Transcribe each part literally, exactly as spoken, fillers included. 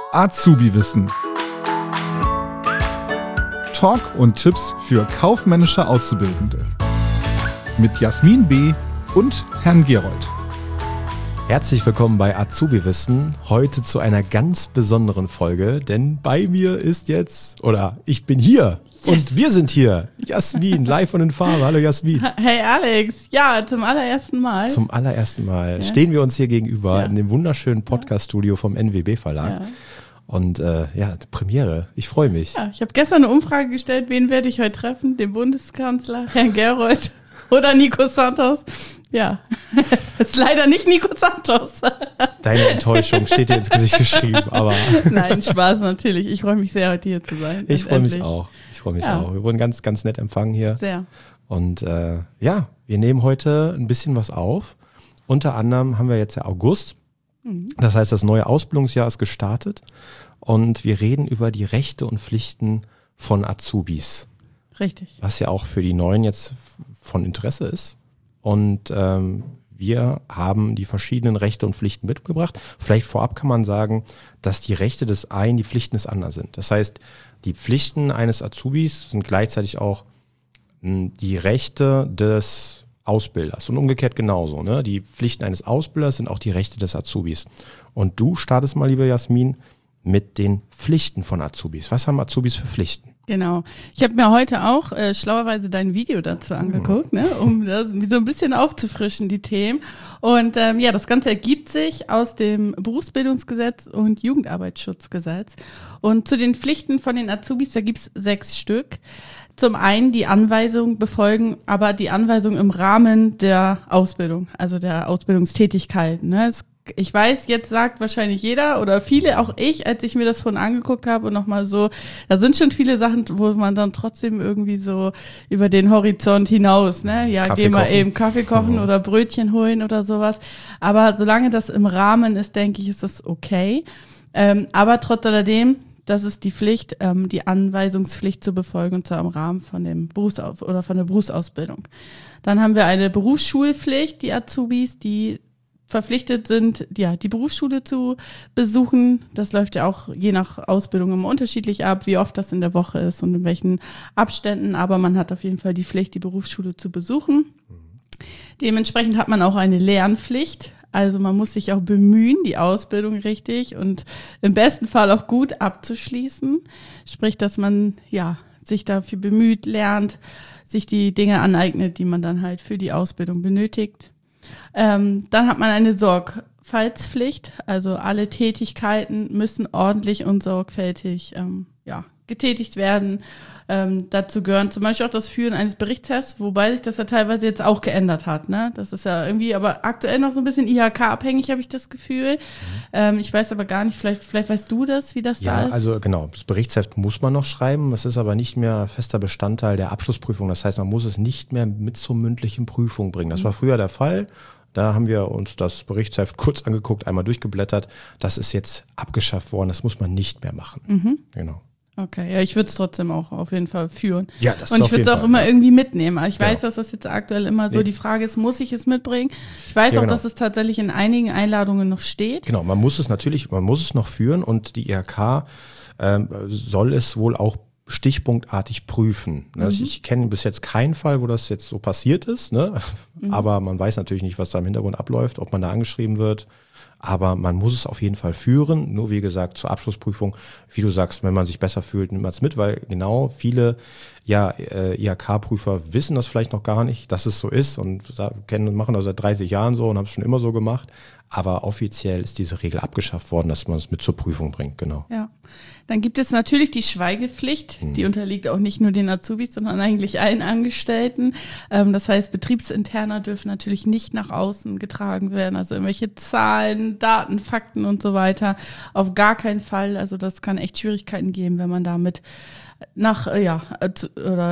Azubi-Wissen. Talk und Tipps für kaufmännische Auszubildende. Mit Jasmin B. und Herrn Gerold. Herzlich willkommen bei Azubi-Wissen. Heute zu einer ganz besonderen Folge, denn bei mir ist jetzt, oder ich bin hier. Yes. Und wir sind hier. Jasmin, live und in Farbe. Hallo Jasmin. Hey Alex, ja, zum allerersten Mal. Zum allerersten Mal ja. stehen wir uns hier gegenüber ja. in dem wunderschönen Podcast-Studio vom N W B Verlag. Ja. Und äh, ja, Premiere. Ich freue mich. Ja, ich habe gestern eine Umfrage gestellt, wen werde ich heute treffen? Den Bundeskanzler, Herrn Gerold oder Nico Santos? Ja, ist leider nicht Nico Santos. Deine Enttäuschung steht dir ins Gesicht geschrieben, aber... Nein, Spaß natürlich. Ich freue mich sehr, heute hier zu sein. Ich freue mich auch. Ich freue mich ja. auch. Wir wurden ganz, ganz nett empfangen hier. Sehr. Und äh, ja, wir nehmen heute ein bisschen was auf. Unter anderem haben wir jetzt ja August. Mhm. Das heißt, das neue Ausbildungsjahr ist gestartet. Und wir reden über die Rechte und Pflichten von Azubis. Richtig. Was ja auch für die Neuen jetzt von Interesse ist. Und ähm, wir haben die verschiedenen Rechte und Pflichten mitgebracht. Vielleicht vorab kann man sagen, dass die Rechte des einen die Pflichten des anderen sind. Das heißt, die Pflichten eines Azubis sind gleichzeitig auch mh, die Rechte des Ausbilders. Und umgekehrt genauso. Ne? Die Pflichten eines Ausbilders sind auch die Rechte des Azubis. Und du startest mal, liebe Jasmin, mit den Pflichten von Azubis. Was haben Azubis für Pflichten? Genau. Ich habe mir heute auch äh, schlauerweise dein Video dazu angeguckt, ne, um das so ein bisschen aufzufrischen, die Themen. Und ähm, ja, das Ganze ergibt sich aus dem Berufsbildungsgesetz und Jugendarbeitsschutzgesetz. Und zu den Pflichten von den Azubis, da gibt's sechs Stück. Zum einen die Anweisung befolgen, aber die Anweisung im Rahmen der Ausbildung, also der Ausbildungstätigkeit. Ne. Es Ich weiß, jetzt sagt wahrscheinlich jeder oder viele, auch ich, als ich mir das vorhin angeguckt habe und nochmal so, da sind schon viele Sachen, wo man dann trotzdem irgendwie so über den Horizont hinaus, ne, ja, Kaffee geh mal kochen. eben Kaffee kochen Mhm. oder Brötchen holen oder sowas. Aber solange das im Rahmen ist, denke ich, ist das okay. Ähm, aber trotz alledem, das ist die Pflicht, ähm, die Anweisungspflicht zu befolgen, und zwar im Rahmen von dem Berufsaus- oder von der Berufsausbildung. Dann haben wir eine Berufsschulpflicht, die Azubis, die verpflichtet sind, ja, die Berufsschule zu besuchen. Das läuft ja auch je nach Ausbildung immer unterschiedlich ab, wie oft das in der Woche ist und in welchen Abständen. Aber man hat auf jeden Fall die Pflicht, die Berufsschule zu besuchen. Mhm. Dementsprechend hat man auch eine Lernpflicht. Also man muss sich auch bemühen, die Ausbildung richtig und im besten Fall auch gut abzuschließen. Sprich, dass man, ja, sich dafür bemüht, lernt, sich die Dinge aneignet, die man dann halt für die Ausbildung benötigt. Ähm, dann hat man eine Sorgfaltspflicht, also alle Tätigkeiten müssen ordentlich und sorgfältig ähm, ja, getätigt werden. Ähm, dazu gehören zum Beispiel auch das Führen eines Berichtshefts, wobei sich das ja teilweise jetzt auch geändert hat. Ne? Das ist ja irgendwie aber aktuell noch so ein bisschen I H K-abhängig, habe ich das Gefühl. Mhm. Ähm, ich weiß aber gar nicht, vielleicht, vielleicht weißt du das, wie das ja, da ist? Ja, also genau, das Berichtsheft muss man noch schreiben, es ist aber nicht mehr fester Bestandteil der Abschlussprüfung. Das heißt, man muss es nicht mehr mit zur mündlichen Prüfung bringen. Das war früher der Fall. Da haben wir uns das Berichtsheft kurz angeguckt, einmal durchgeblättert. Das ist jetzt abgeschafft worden, das muss man nicht mehr machen. Mhm. Genau. Okay, ja, ich würde es trotzdem auch auf jeden Fall führen. Ja, das Und ich würde es auch Fall, immer ja. irgendwie mitnehmen. Ich genau. weiß, dass das jetzt aktuell immer so nee. die Frage ist, muss ich es mitbringen? Ich weiß ja, auch, genau. dass es tatsächlich in einigen Einladungen noch steht. Genau, man muss es natürlich, man muss es noch führen und die I H K ähm, soll es wohl auch stichpunktartig prüfen. Ne? Mhm. Ich kenne bis jetzt keinen Fall, wo das jetzt so passiert ist, ne? Mhm. Aber man weiß natürlich nicht, was da im Hintergrund abläuft, ob man da angeschrieben wird. Aber man muss es auf jeden Fall führen. Nur wie gesagt, zur Abschlussprüfung, wie du sagst, wenn man sich besser fühlt, nimmt man es mit, weil genau viele ja, äh, I H K-Prüfer wissen das vielleicht noch gar nicht, dass es so ist und kennen und machen das seit dreißig Jahren so und haben es schon immer so gemacht. Aber offiziell ist diese Regel abgeschafft worden, dass man es mit zur Prüfung bringt, genau. Ja, dann gibt es natürlich die Schweigepflicht, hm. die unterliegt auch nicht nur den Azubis, sondern eigentlich allen Angestellten. Ähm, das heißt, Betriebsinterner dürfen natürlich nicht nach außen getragen werden, also irgendwelche Zahlen, Daten, Fakten und so weiter, auf gar keinen Fall. Also das kann echt Schwierigkeiten geben, wenn man damit nach, äh, ja, oder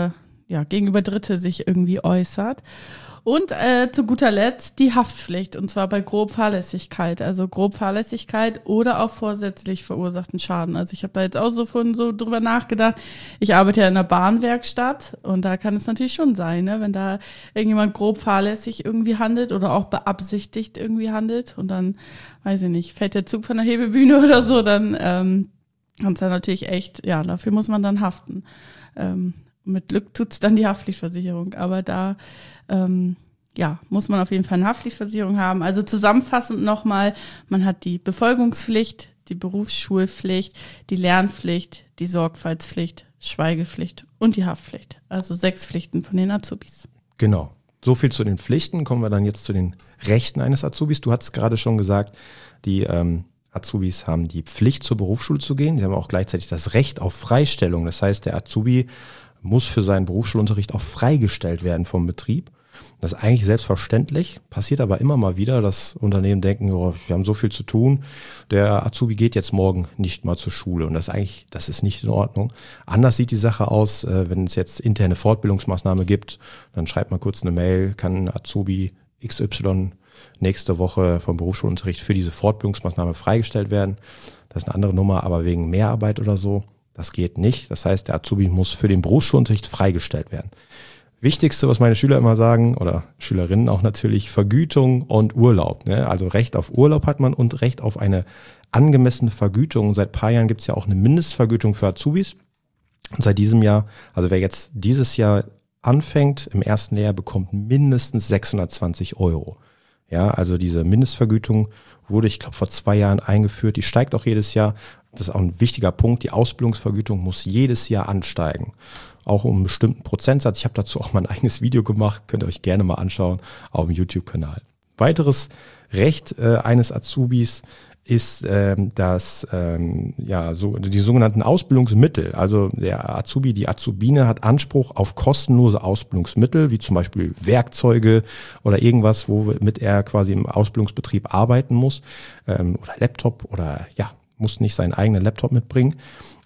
ja, gegenüber Dritte sich irgendwie äußert. Und äh, zu guter Letzt die Haftpflicht, und zwar bei grob Fahrlässigkeit. Also grob Fahrlässigkeit oder auch vorsätzlich verursachten Schaden. Also ich habe da jetzt auch so von so drüber nachgedacht. Ich arbeite ja in einer Bahnwerkstatt und da kann es natürlich schon sein, ne, wenn da irgendjemand grob fahrlässig irgendwie handelt oder auch beabsichtigt irgendwie handelt und dann, weiß ich nicht, fällt der Zug von der Hebebühne oder so, dann ähm, kann es dann natürlich echt, ja, dafür muss man dann haften. Ähm, mit Glück tut's dann die Haftpflichtversicherung, aber da ähm, ja, muss man auf jeden Fall eine Haftpflichtversicherung haben. Also zusammenfassend nochmal, man hat die Befolgungspflicht, die Berufsschulpflicht, die Lernpflicht, die Sorgfaltspflicht, Schweigepflicht und die Haftpflicht. Also sechs Pflichten von den Azubis. Genau. So viel zu den Pflichten. Kommen wir dann jetzt zu den Rechten eines Azubis. Du hattest gerade schon gesagt, die ähm, Azubis haben die Pflicht, zur Berufsschule zu gehen. Sie haben auch gleichzeitig das Recht auf Freistellung. Das heißt, der Azubi muss für seinen Berufsschulunterricht auch freigestellt werden vom Betrieb. Das ist eigentlich selbstverständlich, passiert aber immer mal wieder, dass Unternehmen denken, oh, wir haben so viel zu tun, der Azubi geht jetzt morgen nicht mal zur Schule. Und das ist eigentlich, das ist nicht in Ordnung. Anders sieht die Sache aus, wenn es jetzt interne Fortbildungsmaßnahme gibt, dann schreibt man kurz eine Mail, kann Azubi X Y nächste Woche vom Berufsschulunterricht für diese Fortbildungsmaßnahme freigestellt werden. Das ist eine andere Nummer, aber wegen Mehrarbeit oder so, das geht nicht. Das heißt, der Azubi muss für den Berufsschulunterricht freigestellt werden. Wichtigste, was meine Schüler immer sagen, oder Schülerinnen auch natürlich, Vergütung und Urlaub. Ne? Also Recht auf Urlaub hat man und Recht auf eine angemessene Vergütung. Seit ein paar Jahren gibt es ja auch eine Mindestvergütung für Azubis. Und seit diesem Jahr, also wer jetzt dieses Jahr anfängt, im ersten Lehrjahr bekommt mindestens sechshundertzwanzig Euro. Ja, also diese Mindestvergütung wurde, ich glaube, vor zwei Jahren eingeführt. Die steigt auch jedes Jahr. Das ist auch ein wichtiger Punkt. Die Ausbildungsvergütung muss jedes Jahr ansteigen. Auch um einen bestimmten Prozentsatz. Ich habe dazu auch mal ein eigenes Video gemacht. Könnt ihr euch gerne mal anschauen auf dem YouTube-Kanal. Weiteres Recht äh, eines Azubis ist ähm, das, ähm, ja, so, die sogenannten Ausbildungsmittel. Also der Azubi, die Azubine hat Anspruch auf kostenlose Ausbildungsmittel, wie zum Beispiel Werkzeuge oder irgendwas, womit er quasi im Ausbildungsbetrieb arbeiten muss. Ähm, oder Laptop oder ja, muss nicht seinen eigenen Laptop mitbringen.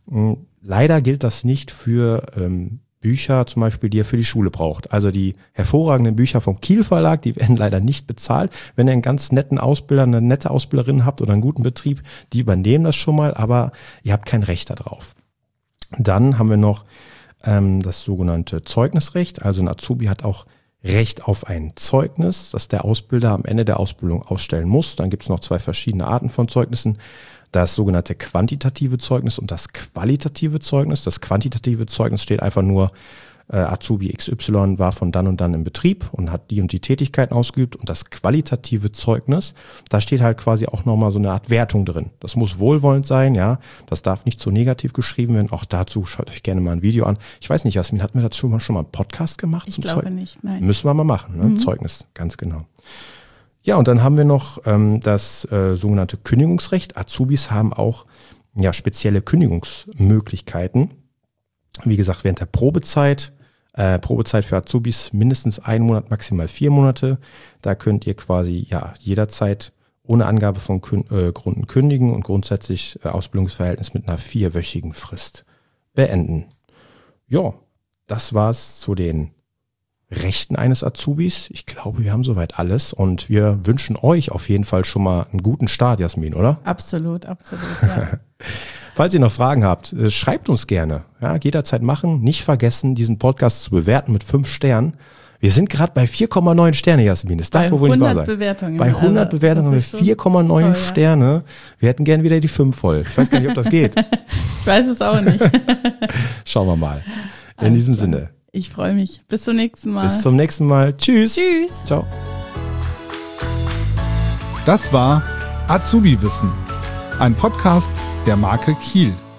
Leider gilt das nicht für ähm, Bücher zum Beispiel, die er für die Schule braucht. Also die hervorragenden Bücher vom Kiel Verlag, die werden leider nicht bezahlt. Wenn ihr einen ganz netten Ausbilder, eine nette Ausbilderin habt oder einen guten Betrieb, die übernehmen das schon mal, aber ihr habt kein Recht darauf. Dann haben wir noch ähm, das sogenannte Zeugnisrecht. Also ein Azubi hat auch Recht auf ein Zeugnis, das der Ausbilder am Ende der Ausbildung ausstellen muss. Dann gibt es noch zwei verschiedene Arten von Zeugnissen. Das sogenannte quantitative Zeugnis und das qualitative Zeugnis. Das quantitative Zeugnis steht einfach nur, äh, Azubi X Y war von dann und dann im Betrieb und hat die und die Tätigkeiten ausgeübt. Und das qualitative Zeugnis, da steht halt quasi auch nochmal so eine Art Wertung drin. Das muss wohlwollend sein, ja. Das darf nicht so negativ geschrieben werden. Auch dazu schaut euch gerne mal ein Video an. Ich weiß nicht, Jasmin, hatten wir dazu schon mal, schon mal einen Podcast gemacht? Ich zum glaube Zeug- nicht, nein. Müssen wir mal machen, ne? Mhm. Zeugnis, ganz genau. Ja, und dann haben wir noch ähm, das äh, sogenannte Kündigungsrecht. Azubis haben auch ja, spezielle Kündigungsmöglichkeiten. Wie gesagt, während der Probezeit, äh, Probezeit für Azubis mindestens ein Monat, maximal vier Monate. Da könnt ihr quasi ja jederzeit ohne Angabe von Kün- äh, Gründen kündigen und grundsätzlich äh, Ausbildungsverhältnis mit einer vierwöchigen Frist beenden. Ja, das war's zu den Rechten eines Azubis. Ich glaube, wir haben soweit alles und wir wünschen euch auf jeden Fall schon mal einen guten Start, Jasmin, oder? Absolut, absolut, ja. Falls ihr noch Fragen habt, schreibt uns gerne. Ja, jederzeit machen. Nicht vergessen, diesen Podcast zu bewerten mit fünf Sternen. Wir sind gerade bei vier Komma neun Sterne, Jasmin. Das darf wohl nicht wahr sein. Bewertungen. Bei hundert also, Bewertungen haben wir vier Komma neun toll, Sterne. Ja. Wir hätten gern wieder die fünf voll. Ich weiß gar nicht, ob das geht. Ich weiß es auch nicht. Schauen wir mal. In Alles diesem klar. Sinne. Ich freue mich. Bis zum nächsten Mal. Bis zum nächsten Mal. Tschüss. Tschüss. Ciao. Das war Azubi Wissen, ein Podcast der Marke Kiel.